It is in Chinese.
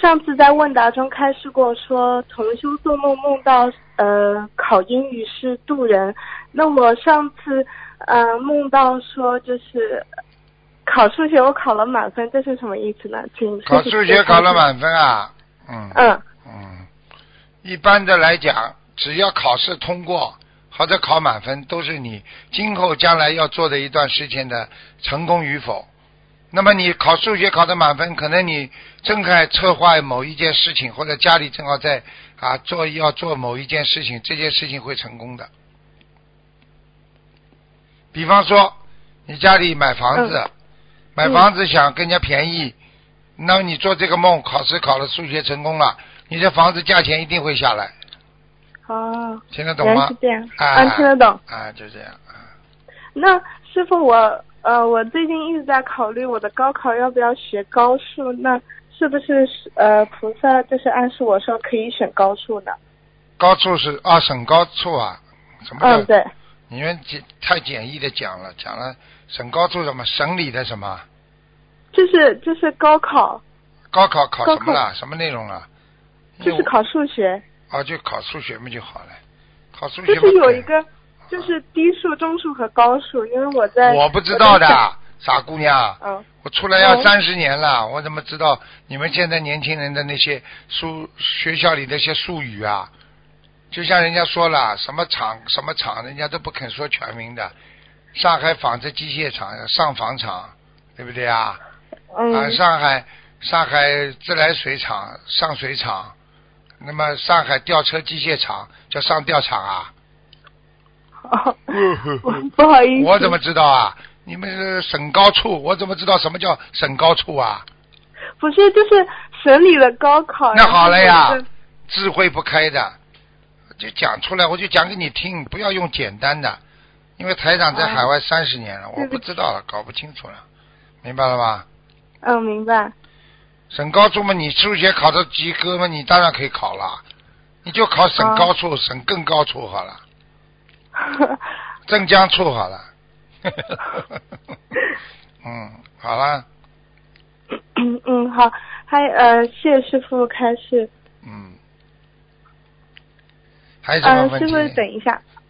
上次在问答中开示过说，同修做梦梦到考英语是渡人。那我上次梦到说就是考数学我考了满分，这是什么意思呢？请考数学考了满分啊？一般的来讲，只要考试通过或者考满分，都是你今后将来要做的一段事情的成功与否。那么你考数学考的满分，可能你正在策划某一件事情，或者家里正好在要做某一件事情，这件事情会成功的。比方说你家里买房子，买房子想更加便宜，那么你做这个梦，考试考了数学成功了，你的房子价钱一定会下来。 哦， 听得懂吗？ 是这样，听得懂。 就这样。 那师傅，我最近一直在考虑我的高考要不要学高数，那是不是菩萨就是暗示我说可以选高数呢？ 高数是省高处啊？什么叫？ 对。 你们太简易的讲了省高处什么？省里的什么？ 就是高考。 高考考什么了？什么内容啊？ 就是考数学。 就考数学嘛就好了。考数学就是有一个就是低数、中数和高数，因为我不知道的，傻姑娘。我出来要30年了，我怎么知道你们现在年轻人的那些学校里的一些术语啊？就像人家说了，什么厂什么厂，人家都不肯说全名的。上海纺织机械厂上纺厂，对不对啊？上海自来水厂上水厂，那么上海吊车机械厂叫上吊厂啊？ 不好意思， 我怎么知道啊？你们是省高处，我怎么知道什么叫省高处啊？ 不是，就是省里的高考。 那好了呀，智慧不开的就讲出来，我就讲给你听，不要用简单的，因为台长在海外30年了，我不知道了，搞不清楚了，明白了吧？ 明白。 省高处嘛，你数学考到及格嘛，你当然可以考了，你就考省高处，省更高处好了。镇江处好了。好了。 好，谢谢师傅开示。 还有什么问题？ 师傅等一下